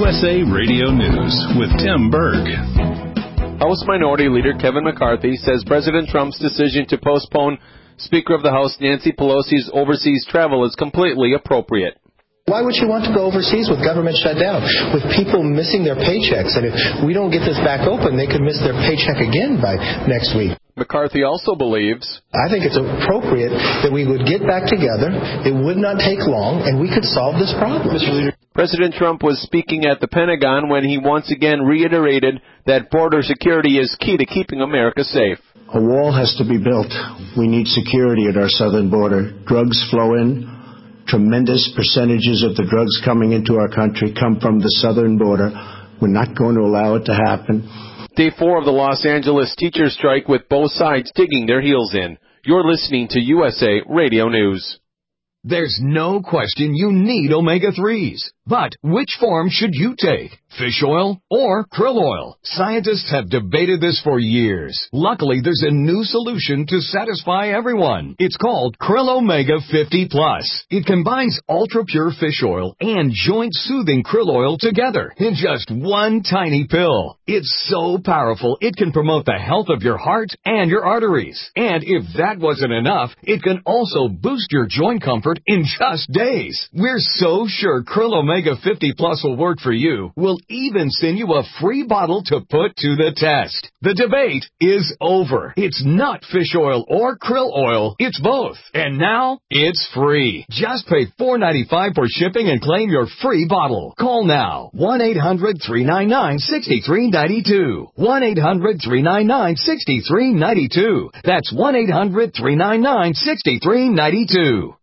USA Radio News with Tim Berg. House Minority Leader Kevin McCarthy says President Trump's decision to postpone Speaker of the House Nancy Pelosi's overseas travel is completely appropriate. Why would you want to go overseas with government shut down, with people missing their paychecks? And if we don't get this back open, they could miss their paycheck again by next week. McCarthy also believes, I think it's appropriate that we would get back together. It would not take long, and we could solve this problem. Mr. Leader. President Trump was speaking at the Pentagon when he once again reiterated that border security is key to keeping America safe. A wall has to be built. We need security at our southern border. Drugs flow in. Tremendous percentages of the drugs coming into our country come from the southern border. We're not going to allow it to happen. Day 4 of the Los Angeles teacher strike with both sides digging their heels in. You're listening to USA Radio News. There's no question you need omega-3s. But which form should you take? Fish oil or krill oil? Scientists have debated this for years. Luckily, there's a new solution to satisfy everyone. It's called Krill Omega 50 Plus. It combines ultra-pure fish oil and joint-soothing krill oil together in just one tiny pill. It's so powerful, it can promote the health of your heart and your arteries. And if that wasn't enough, it can also boost your joint comfort in just days. We're so sure Krill Omega 50 Plus will work for you. We'll even send you a free bottle to put to the test. The debate is over. It's not fish oil or krill oil. It's both. And now, it's free. Just pay $4.95 for shipping and claim your free bottle. Call now. 1-800-399-6392. 1-800-399-6392. That's 1-800-399-6392.